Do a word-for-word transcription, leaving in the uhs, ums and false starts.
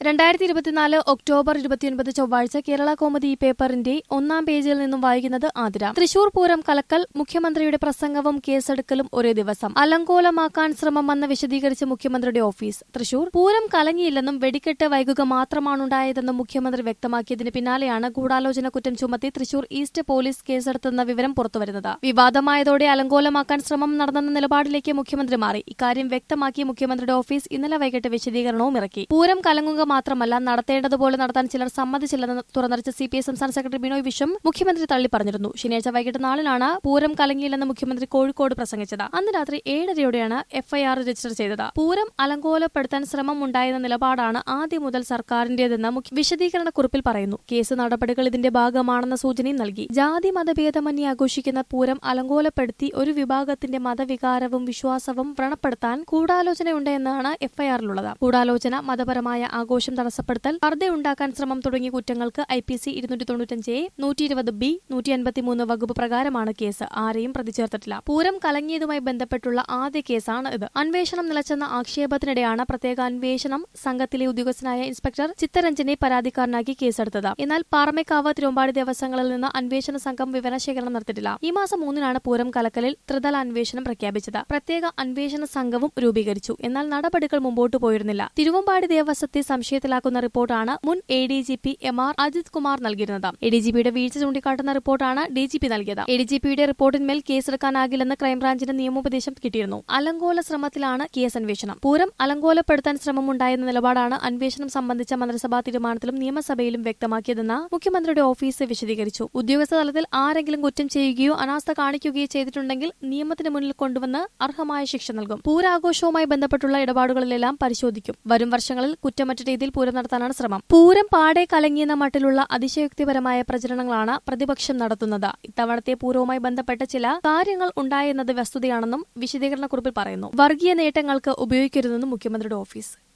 രണ്ടായിരത്തി ഇരുപത്തിനാല് ഒക്ടോബർ ഇരുപത്തിയൊൻപത് ചൊവ്വാഴ്ച കേരള കൗമുദി ഈ പേപ്പറിന്റെ ഒന്നാം പേജിൽ നിന്നും വായിക്കുന്നത് ആതിര. തൃശൂർ പൂരം കലക്കൽ, മുഖ്യമന്ത്രിയുടെ പ്രസംഗവും കേസെടുക്കലും ഒരേ ദിവസം. അലങ്കോലമാക്കാൻ ശ്രമം വന്ന് വിശദീകരിച്ച മുഖ്യമന്ത്രിയുടെ ഓഫീസ്. തൃശൂർ പൂരം കലങ്ങിയില്ലെന്നും വെടിക്കെട്ട് വൈകുക മാത്രമാണുണ്ടായതെന്നും മുഖ്യമന്ത്രി വ്യക്തമാക്കിയതിന് പിന്നാലെയാണ് ഗൂഢാലോചന കുറ്റം ചുമത്തി തൃശൂർ ഈസ്റ്റ് പോലീസ് കേസെടുത്തെന്ന വിവരം പുറത്തുവരുന്നത്. വിവാദമായതോടെ അലങ്കോലമാക്കാൻ ശ്രമം നടന്നെന്ന നിലപാടിലേക്ക് മുഖ്യമന്ത്രി മാറി. ഇക്കാര്യം വ്യക്തമാക്കി മുഖ്യമന്ത്രിയുടെ ഓഫീസ് ഇന്നലെ വൈകിട്ട് വിശദീകരണവും ഇറക്കി. പൂരം കലങ്ങുക മാത്രമല്ല, നടത്തേണ്ടതുപോലെ നടത്താൻ ചിലർ സമ്മതിച്ചില്ലെന്ന് തുറന്നടിച്ച സി പി ഐ സംസ്ഥാന സെക്രട്ടറി ബിനോയ് വിശ്വം മുഖ്യമന്ത്രി തള്ളി പറഞ്ഞിരുന്നു. ശനിയാഴ്ച വൈകിട്ട് നാലിനാണ് പൂരം കലങ്ങിയില്ലെന്ന് മുഖ്യമന്ത്രി കോഴിക്കോട് പ്രസംഗിച്ചത്. അന്ന് രാത്രി ഏഴരയോടെയാണ് എഫ്ഐആർ രജിസ്റ്റർ ചെയ്തത്. പൂരം അലങ്കോലപ്പെടുത്താൻ ശ്രമം ഉണ്ടായെന്ന നിലപാടാണ് ആദ്യം മുതൽ സർക്കാരിന്റേതെന്ന് വിശദീകരണക്കുറിപ്പിൽ പറയുന്നു. കേസ് നടപടികൾ ഇതിന്റെ ഭാഗമാണെന്ന സൂചനയും നൽകി. ജാതി മതഭേദമന്യേ ആഘോഷിക്കുന്ന പൂരം അലങ്കോലപ്പെടുത്തി ഒരു വിഭാഗത്തിന്റെ മതവികാരവും വിശ്വാസവും വ്രണപ്പെടുത്താൻ ഗൂഢാലോചനയുണ്ട് എന്നാണ് എഫ്ഐആറിലുള്ളത്. ഗൂഢാലോചന, മതപരമായ ആഘോഷം തടസ്സപ്പെടുത്തൽ, സ്പർദ്ധയുണ്ടാക്കാൻ ശ്രമം തുടങ്ങിയ കുറ്റങ്ങൾക്ക് ഐ പി സി ഇരുന്നൂറ്റി തൊണ്ണൂറ്റഞ്ച് എ, നൂറ്റി ഇരുപത് ബി, നൂറ്റി അൻപത്തിമൂന്ന് വകുപ്പ് പ്രകാരമാണ് കേസ്. ആരെയും പ്രതി ചേർത്തിട്ടില്ല. പൂരം കലങ്ങിയതുമായി ബന്ധപ്പെട്ടുള്ള ആദ്യ കേസാണ് ഇത്. അന്വേഷണം നിലച്ചെന്ന ആക്ഷേപത്തിനിടെയാണ് പ്രത്യേക അന്വേഷണം സംഘത്തിലെ ഉദ്യോഗസ്ഥനായ ഇൻസ്പെക്ടർ ചിത്തരഞ്ജനെ പരാതിക്കാരനാക്കി കേസെടുത്തത്. എന്നാൽ പാറമേക്കാവ്, തിരുവമ്പാടി ദേവസ്വങ്ങളിൽ നിന്ന് അന്വേഷണ സംഘം വിവരശേഖരണം നടത്തിയിട്ടില്ല. ഈ മാസം മൂന്നിനാണ് പൂരം കലക്കലിൽ ത്രിതല അന്വേഷണം പ്രഖ്യാപിച്ചത്. പ്രത്യേക അന്വേഷണ സംഘവും രൂപീകരിച്ചു. എന്നാൽ നടപടികൾ മുമ്പോട്ട് പോയിരുന്നില്ല. തിരുവമ്പാടി ദേവസ്വത്തെ സംശയത്തിലാക്കുന്ന റിപ്പോർട്ടാണ് മുൻ A D G P M R Ajith Kumar നൽകിയിരുന്നത്. എ ഡി ജി പിയുടെ വീഴ്ച ചൂണ്ടിക്കാട്ടുന്ന റിപ്പോർട്ടാണ് ഡി ജി പി നൽകിയത്. എ ഡി ജി പിയുടെ റിപ്പോർട്ടിന്മേൽ കേസെടുക്കാനാകില്ലെന്ന് ക്രൈംബ്രാഞ്ചിന് നിയമോപദേശം കിട്ടിയിരുന്നു. അലങ്കോല ശ്രമത്തിലാണ് കേസ് അന്വേഷണം. പൂരം അലങ്കോലപ്പെടുത്താൻ ശ്രമമുണ്ടായെന്ന നിലപാടാണ് അന്വേഷണം സംബന്ധിച്ച മന്ത്രിസഭാ തീരുമാനത്തിലും നിയമസഭയിലും വ്യക്തമാക്കിയതെന്ന് മുഖ്യമന്ത്രിയുടെ ഓഫീസ് വിശദീകരിച്ചു. ഉദ്യോഗസ്ഥ തലത്തിൽ ആരെങ്കിലും കുറ്റം ചെയ്യുകയോ അനാസ്ഥ കാണിക്കുകയോ ചെയ്തിട്ടുണ്ടെങ്കിൽ നിയമത്തിന് മുന്നിൽ കൊണ്ടുവന്ന് അർഹമായ ശിക്ഷ നൽകും. പൂരാഘോഷവുമായി ബന്ധപ്പെട്ടുള്ള ഇടപാടുകളിലെല്ലാം പരിശോധിക്കും. വരും വർഷങ്ങളിൽ കുറ്റമറ്റ രീതിയിൽ പൂരം നടത്താനാണ് ശ്രമം. പൂരം പാടെ കലങ്ങിയെന്ന മട്ടിലുള്ള അതിശയോക്തിപരമായ പ്രചരണങ്ങളാണ് പ്രതിപക്ഷം നടത്തുന്നത്. ഇത്തവണത്തെ പൂരവുമായി ബന്ധപ്പെട്ട ചില കാര്യങ്ങൾ ഉണ്ടായെന്നത് വസ്തുതയാണെന്നും വിശദീകരണക്കുറിപ്പിൽ പറയുന്നു. വർഗീയ നേട്ടങ്ങൾക്ക് ഉപയോഗിക്കരുതെന്നും മുഖ്യമന്ത്രിയുടെ ഓഫീസ്.